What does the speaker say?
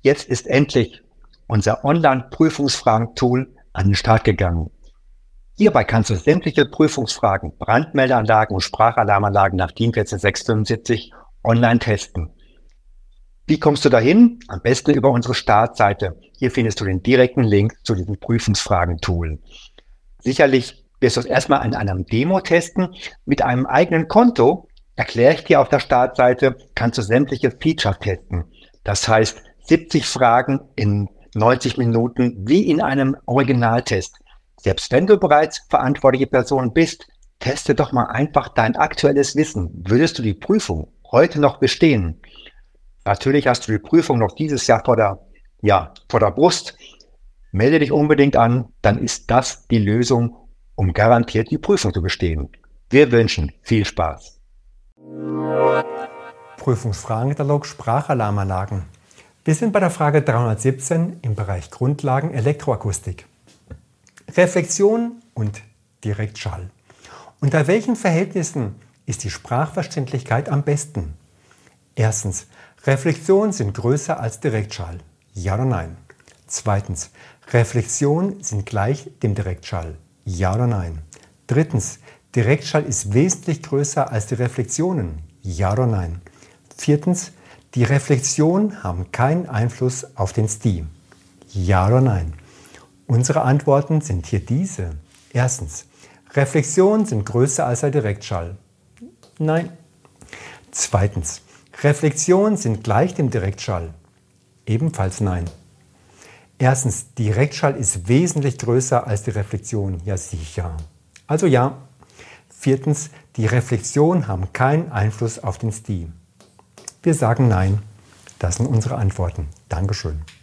Jetzt ist endlich unser Online-Prüfungsfragen-Tool an den Start gegangen. Hierbei kannst du sämtliche Prüfungsfragen, Brandmeldeanlagen und Sprachalarmanlagen nach DIN 14675 online testen. Wie kommst du dahin? Am besten über unsere Startseite. Hier findest du den direkten Link zu diesem Prüfungsfragen-Tool. Sicherlich wirst du es erstmal an einem Demo testen. Mit einem eigenen Konto, erkläre ich dir auf der Startseite, kannst du sämtliche Features testen. Das heißt, 70 Fragen in 90 Minuten wie in einem Originaltest. Selbst wenn du bereits verantwortliche Person bist, teste doch mal einfach dein aktuelles Wissen. Würdest du die Prüfung heute noch bestehen? Natürlich hast du die Prüfung noch dieses Jahr vor der Brust. Melde dich unbedingt an, dann ist das die Lösung, um garantiert die Prüfung zu bestehen. Wir wünschen viel Spaß. Prüfungsfragenkatalog Sprachalarmanlagen. Wir sind bei der Frage 317 im Bereich Grundlagen Elektroakustik. Reflexion und Direktschall. Unter welchen Verhältnissen ist die Sprachverständlichkeit am besten? Erstens, Reflexion sind größer als Direktschall. Ja oder nein? Zweitens, Reflexion sind gleich dem Direktschall. Ja oder nein? Drittens, Direktschall ist wesentlich größer als die Reflexionen. Ja oder nein? Viertens, die Reflexionen haben keinen Einfluss auf den STI. Ja oder nein? Unsere Antworten sind hier diese. Erstens, Reflexionen sind größer als der Direktschall. Nein. Zweitens, Reflexionen sind gleich dem Direktschall. Ebenfalls nein. Erstens, Direktschall ist wesentlich größer als die Reflexion. Ja, sicher. Also ja. Viertens, die Reflexionen haben keinen Einfluss auf den STI. Wir sagen nein. Das sind unsere Antworten. Dankeschön.